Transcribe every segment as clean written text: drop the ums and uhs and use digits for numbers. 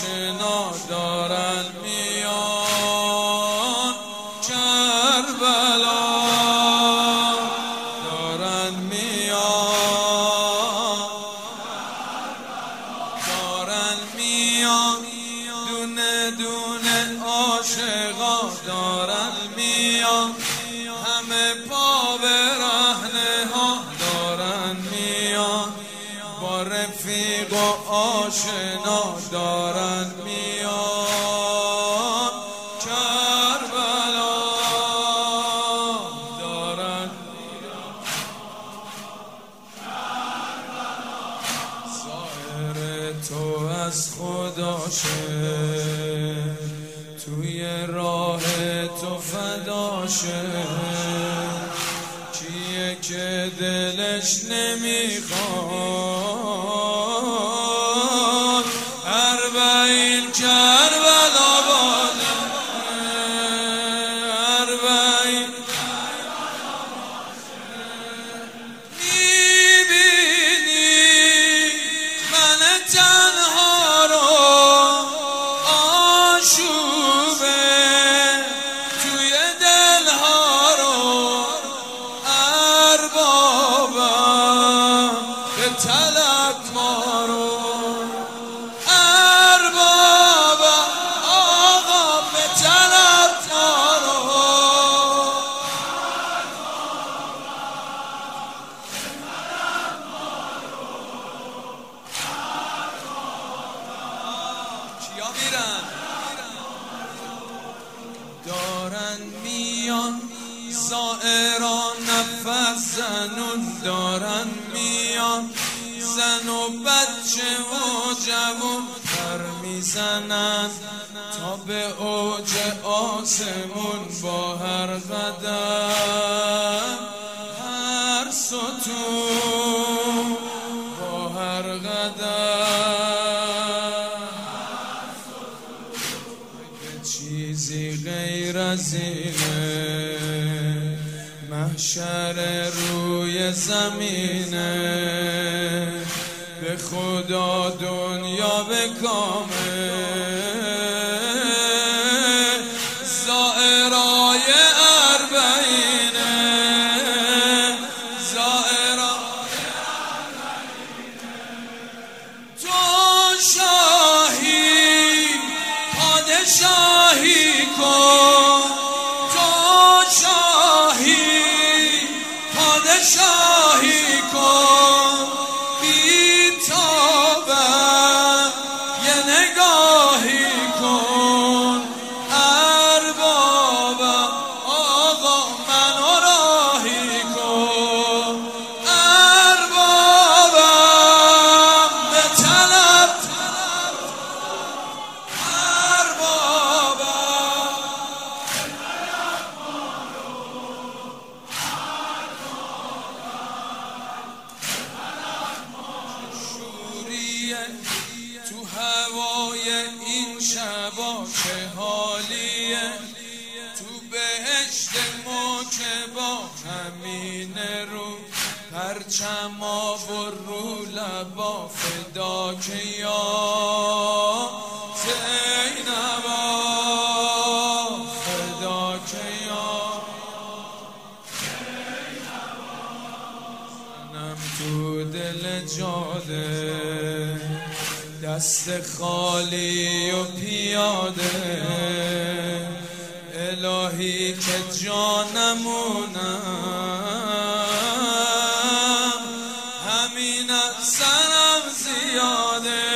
آشنا دارن میان کربلا دارن میان دونه دونه عاشقا دارن میان همه پا برهنه ها دارن میان با رفیق و آشنا دارن میان کربلا دارن ظاهر تو از خداشه توی راه تو فداشه کیه که دلش نمیخواد اربعین کربلا باده اربعین میبینی من تنها رو آشوبه توی دلها رو اربابم به طلب ما رو اربابم آقا به طلب ما رو کیا میرن دارن میان زائران نفس زنون دارن میان زن و بچه و جوون پر میزنن تا به اوج آسمون با هر قدم هر ستون با هر قدم چیزی غیر از اینه محشر روی زمینه به خدا دنیا به کامل زائرای اربعینه زائرای تو شاهی پادشاهی کن تو شاهی پادشاهی کن بی تابم یه نگاهی کن اربابم آقا منو راهی کن اربابم به طلب تو هوای این شبا چه حالیه تو بهشت ما که با همین رو پرچما و رو لبا فدا که یا زینبا فدا که یا زنم تو دل جاده دست خالی و پیاده الهی که جانمونم همین از سرم زیاده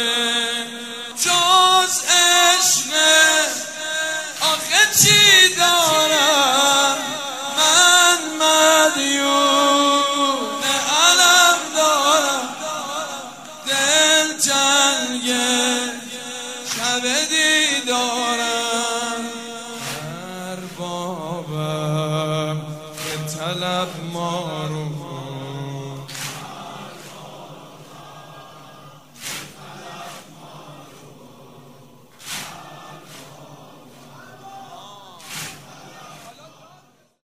جز عشق آخه چی دارم من مدیون علم دارم دل جنگ شب دیدارم